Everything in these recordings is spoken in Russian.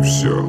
все.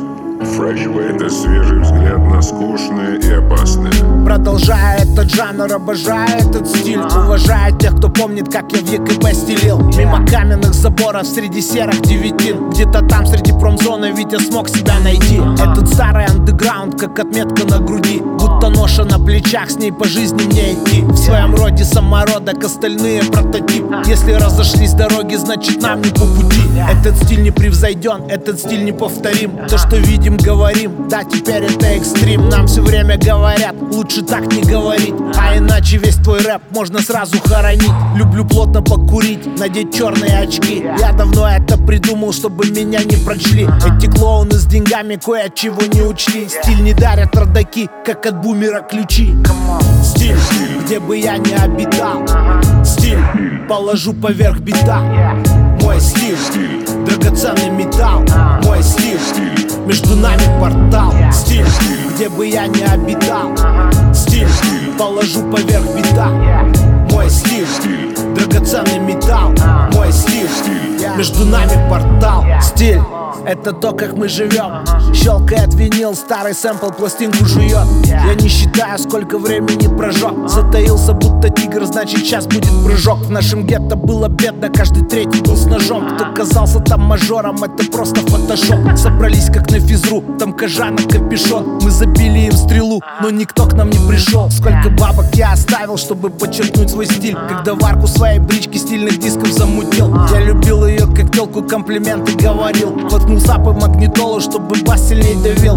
Это свежий взгляд на скучное и опасное. Продолжая этот жанр, обожаю этот стиль. Уважаю тех, кто помнит, как я в ЕКБ стелил. Мимо каменных заборов, среди серых девятин. Где-то там, среди промзоны, Витя смог себя найти. Этот старый андеграунд, как отметка на груди. Будто ноша на плечах, с ней по жизни мне идти. В своем роде самородок, остальные прототип. Если разошлись дороги, значит нам не по пути. Этот стиль не превзойден, этот стиль неповторим. То, что видим, говорим, да, теперь это экстрим. Нам все время говорят, лучше так не говорить, а иначе весь твой рэп можно сразу хоронить. Люблю плотно покурить, надеть черные очки. Я давно это придумал, чтобы меня не прочли. Эти клоуны с деньгами кое-чего не учли. Стиль не дарят родаки, как от бумера ключи. Стиль, где бы я ни обитал. Стиль, положу поверх бита. Мой стиль, драгоценный металл. Мой стиль, между нами портал. Стиль, где бы я ни обитал. Стиль, положу поверх бита. Мой стиль, драгоценный металл. Мой стиль, между нами портал. Стиль — это то, как мы живем. Щелкает винил, старый сэмпл пластинку жует. Я не считаю, сколько времени прожег. Затаился, будто тигр, значит сейчас будет прыжок. В нашем гетто было бедно, каждый третий был с ножом. Кто казался там мажором, это просто фотошоп. Собрались как на физру, там кожанок капюшон. Мы забили им стрелу, но никто к нам не пришел. Сколько бабок я оставил, чтобы подчеркнуть свой стиль. Когда в арку своей брички стильных дисков замутил. Я любил ее, как телку комплименты говорил. Воткнулся по магнитолу, чтобы бас сильней давил.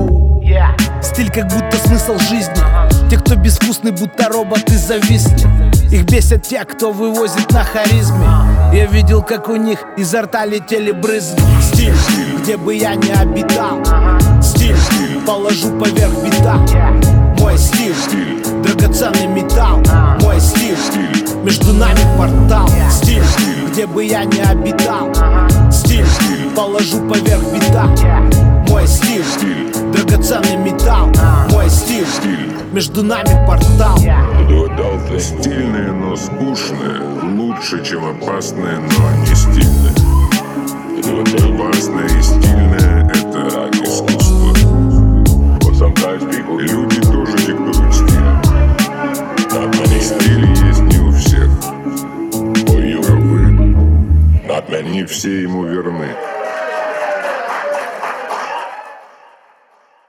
Стиль как будто смысл жизни. Те, кто безвкусный, будто роботы зависли. Их бесят те, кто вывозит на харизме. Я видел, как у них изо рта летели брызги. Стиль, где бы я ни обитал. Стиль, положу поверх бита. Мой стиль, драгоценный металл. Мой стиль, между нами портал. Стиль, где бы я ни обитал. Стиль, положу поверх бита. Мой стиль, драгоценный металл. Мой стиль, между нами портал. Стильное, но скучное лучше, чем опасное, но не стильное. Опасное и стильное — это искусство. Люди тоже диктуют стиль. Стиль есть не у всех. Не все ему верны.